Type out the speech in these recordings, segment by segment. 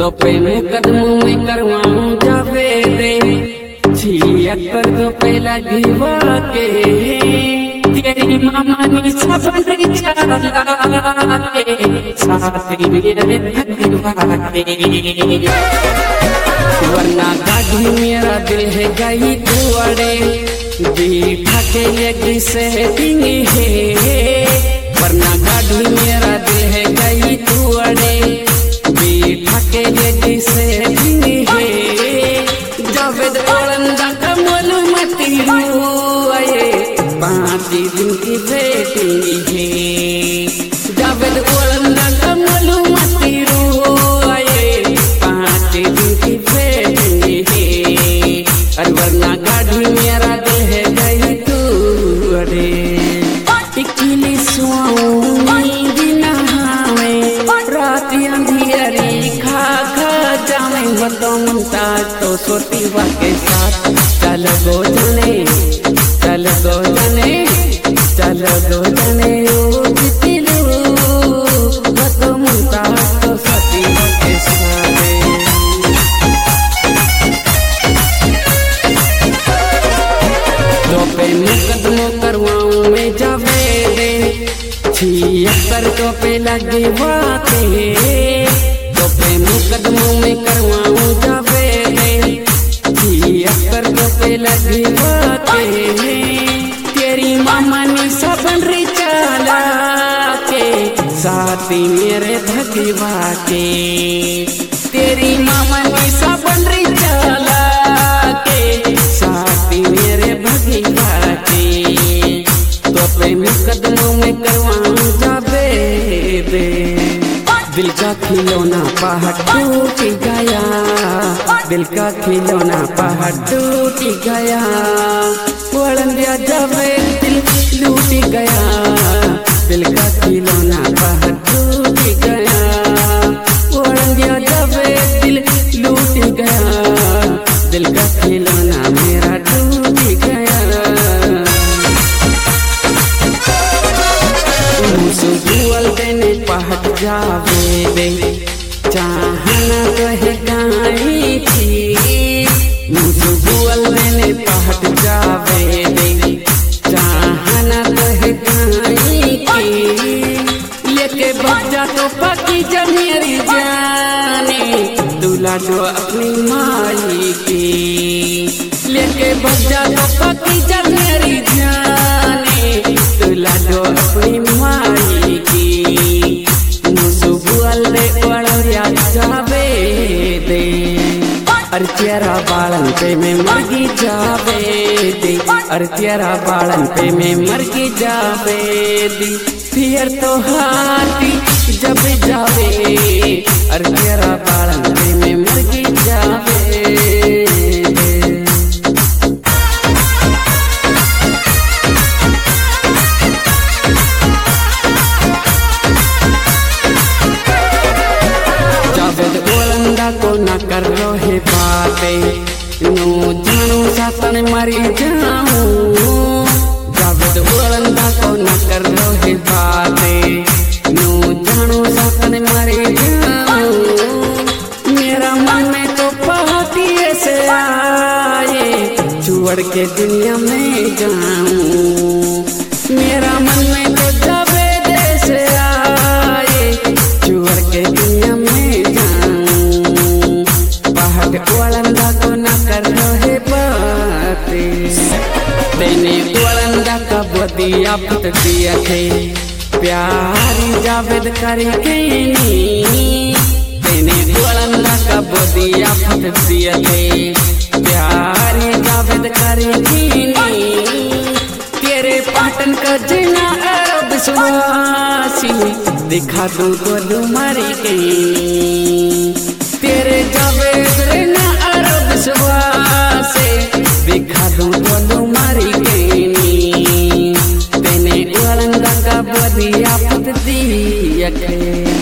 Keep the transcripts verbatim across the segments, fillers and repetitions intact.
तो पे मुकदमों में करवाऊं जावे दे छिहत्तर तो पे लगी वाके तेरी मामा ने सब चला के साथी मेरे धगवाके वरना गाड़ी मेरा दिल है गई तुअड़े बीठा के एक से डिंगी है वरना गाड़ी मेरा दिल है गई तुअड़े बीठा के एक से डिंगी है जावेद ओलंदा का मालूमती हुए पाँच दिन की बेटी है जावेद ओलंदा का मालूमती हुए पाँच दिन की बेटी है अरे वरना गाड़ी मेरा दिल है गई तू अरे टिकली सुआऊं दिन हावे रात अंधियारी खा खा जावे बदमता तो सोती के साथ चल गो जने चल गो जने चल गो जने ओ जितिलू बदमता तो सोती के साथ तो पे मुकदमों करवाऊं मैं जावे दे छिहत्तर तो पे लगे वाके तो पे मुकदमों में करवाऊं जावे दे छिहत्तर तो पे लगे वाके तेरी मामा ने सबन री चला के साथी मेरे धगवा के तेरी मामा ने सबन री चला के साथी मेरे भगवा के तो पे मुकदमों में करवाऊं जावे दे दिल का खिलौना पहाड़ टूट गया दिल का खिलौना पहाड़ टूट गया वड़ंदिया जावे दिल लूट गया दिल का खिलौना पहाड़ टूट गया वड़ंदिया जावे दिल लूट गया दिल का खिलौना मेरा टूट गया मुझे देने पहाड़ जावे दे चाहना कहे गाई थी मुझे बुअल देने पहाड़ जावे दे चाहना कहे गाई थी लेके बच्चा तो पकी जब मेरी जाने दूल्हा जो अपनी माई की लेके बच्चा तो पकी जब मेरी जाने दूल्हा जो अपनी माई की जावे दे अरे तेरा बालन पे मैं मरगी जावे दे अरे तेरा बालन पे मैं मरगी जावे दे फिर तो हाथी जब जावे अरे तेरा बालन पे मैं मरगी जावे को न कर रोहे बाते नो जानू सातन मरी जाऊं जावेद ओलंदा को न कर रोहे बाते नो जानू सातन मरी जाऊं मेरा मन में तो पहाती से आए छुड़ के दुनिया में जाऊं मेरा मन में तो जावेद से आए छुड़ के दुनिया में ओलंदा को न कर रहे बातें तेने ओलंदा का बदिया पुत दिया थे प्यारी जावेद करके नी तेने ओलंदा का बदिया पुत दिया थे प्यारी जावेद करके नी तेरे पाटन का जना अरब सुवासी दिखा दो गोलू मारी गई तेरे जावेद रहना अरब सुवासे दिखा दूं गोलू मारी गई तेने ओलंदा का बदिया पुत दिया के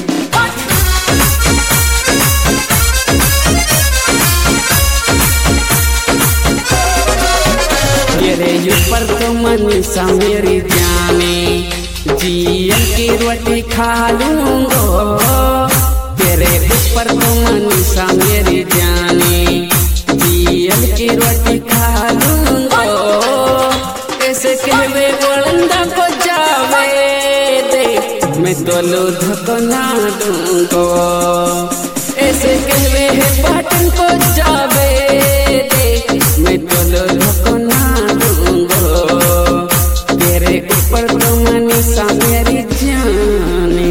तेरे ऊपर तो मनीषा मेरी जाने जियन की रोटी खा लूंगो तेरे ऊपर तो मनीषा मेरी जाने जियल की रोटी खा लूंगा ऐसे कहवे बुलंदा को जावे दे मैं तो लूध को ना दूंगा ऐसे कहवे है पाटन को जावे दे मैं तो लूध को ना दूंगा तेरे ऊपर तो मनीषा मेरी जाने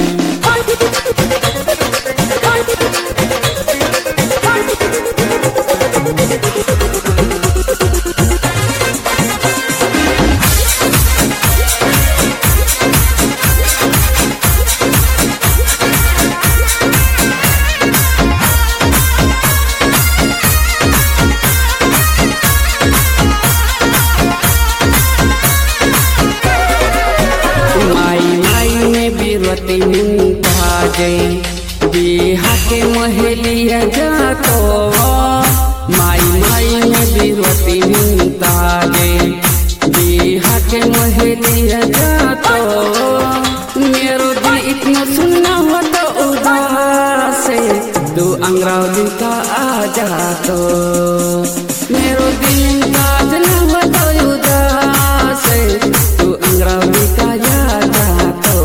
बिहा के महलिया जातो माई माई में बिरवती मिलता गे बिहा के महलिया जातो मेरो दिल इतना सुनना हो तो उदास तू अंग्रेजी का आ जातो मेरो दिल का ना हो तो उदास तू अंग्रेजी का आ जातो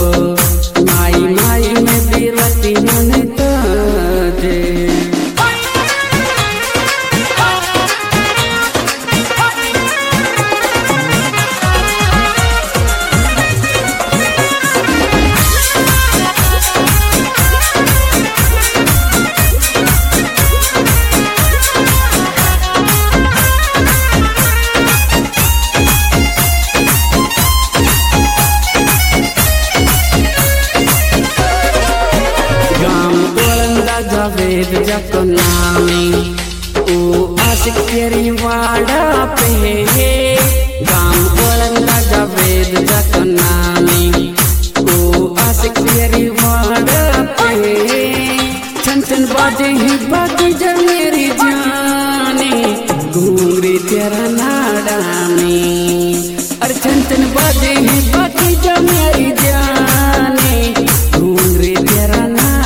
जावेद जको नामी ओ आशिक तेरी वाड़ा पे गाम बोलंदा जावेद जको नामी ओ आशिक तेरी वाड़ा पे छन छन बाजे ही बाकी जब मेरी जाने घूंगरी तेरा नाड़ा में अरे छन छन बाजे ही बाकी जब मेरी जाने घूंगरी तेरा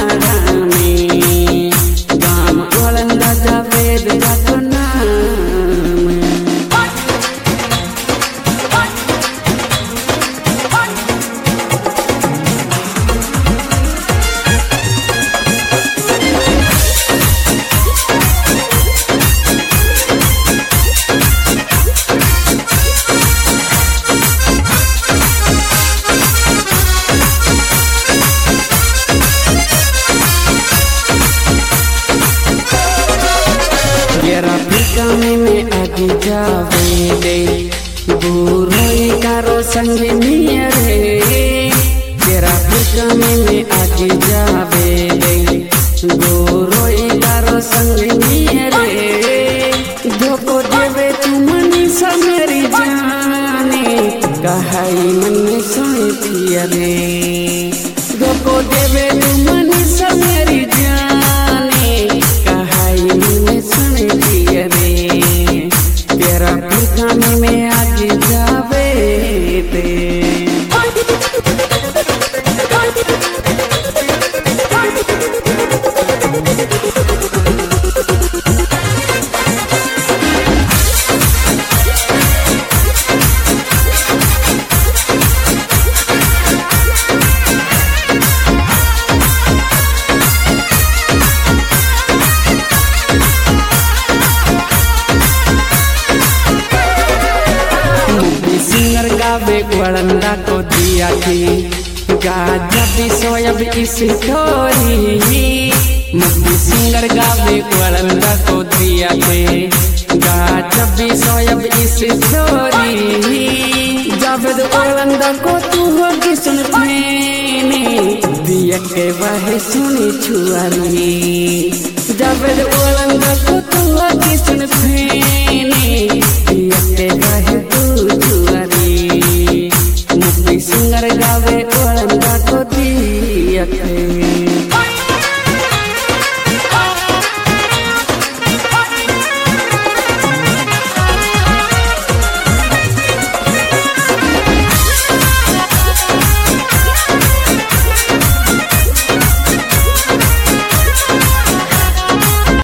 में आगे जावे दे बुरोई कारो संग नियरे तेरा फिकमे में आगे जावे दे बुरोई कारो संग नियरे धोको देवे तू मनीषा मेरी जाने कहाई मन सोई पिया रे धोको देवे तू मनीषा मेरी जाने कहाई मन सोई पिया रे तेरा फिकमे में आगे जावे दे वरंदा को दिया थी गाजा भी सोयब इस थोड़ी मुझे सिंगर गावे वरंदा को दिया थे गाजा भी सोयब इस थोड़ी जावेद वरंदा को तू होगी सुन फेने दिया के वह सुनी छुआली जावेद